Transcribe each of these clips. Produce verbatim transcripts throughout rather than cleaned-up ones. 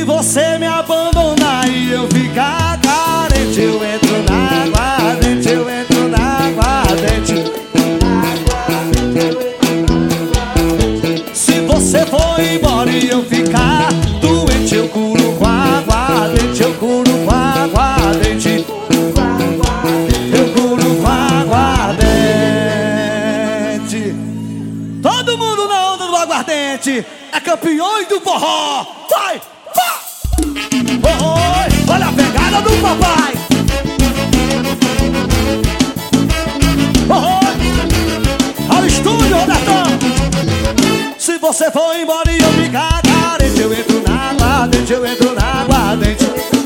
você me abandonar e eu ficar carente, eu entro na aguardente, eu entro na aguardente. Se você for embora e eu ficar doente, eu curo com aguardente, eu curo com aguardente, eu curo com aguardente. Todo mundo na onda do aguardente é campeões do forró. Vai! Oi, olha a pegada do papai. Oi, ao estúdio, Robertão. Se você for embora e eu ficar carente, eu entro na aguardente, eu entro na aguardente.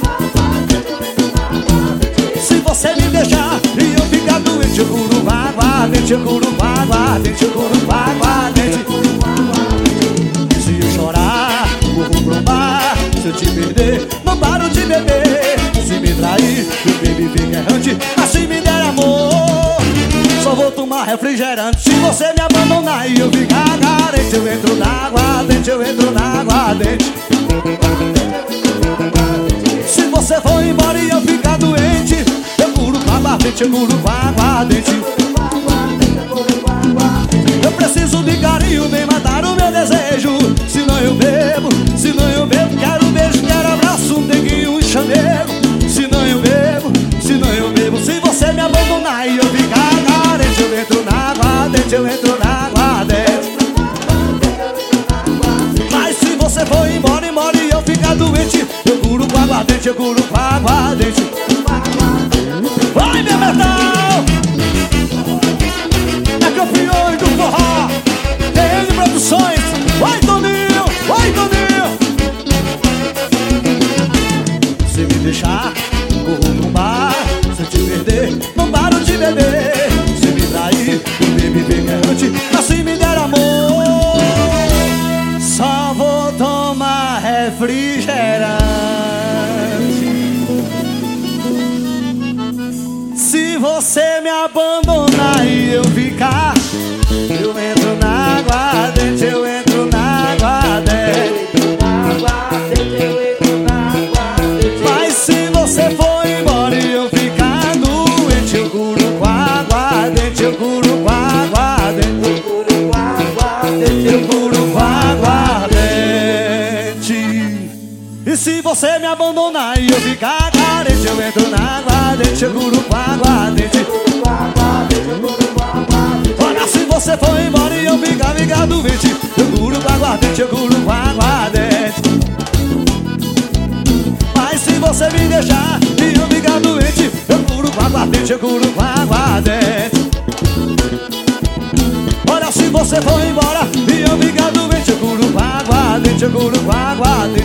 Se você me deixar e eu ficar doente, eu curo com aguardente, eu curo com aguardente, eu curo com aguardente. Se eu chorar, corro pro bar. Se eu te perder, não paro de beber. Se me trair, eu bebi fica errante. Mas se me der amor, só vou tomar refrigerante. Se você me abandonar e eu ficar carente, eu entro na aguardente, eu entro na aguardente. Se você for embora e eu ficar doente, eu curo com aguardente, eu curo com aguardente. Eu preciso de carinho, vem matar o meu desejo. Senão eu bebo, senão eu bebo. Quero beijo, quero abraço, um neguinho, um chamego. Senão eu bebo, senão eu bebo. Se você me abandonar e eu ficar carente, eu entro na aguardente, eu entro na aguardente. Mas se você for embora, embora e eu ficar doente, eu curo com aguardente, eu curo com aguardente. Vai, meu metal! É campeões do forró, T N Produções. Vai, Toninho, vai, Toninho. Se me deixar, corro pro bar. Se eu te perder, não paro de beber. Se me trair, eu bebi pegante. Mas se me der amor, só vou tomar refrigerante. Se você me abandonar e eu ficar, eu entro na aguardente, eu entro na aguardente. Mas se você for embora e eu ficar doente, eu curo com aguardente, eu curo com aguardente, eu curo com aguardente. E se você me abandonar e eu ficar carente, eu entro na aguardente, eu curo com aguardente. Olha, se você for embora e eu ficar, ficar doente, eu curo com aguardente, eu curo com aguardente. Mas se você me deixar e eu ficar doente, eu curo com aguardente, eu curo com aguardente. Olha, se você for embora e eu ficar doente, eu curo com aguardente, eu curo com aguardente.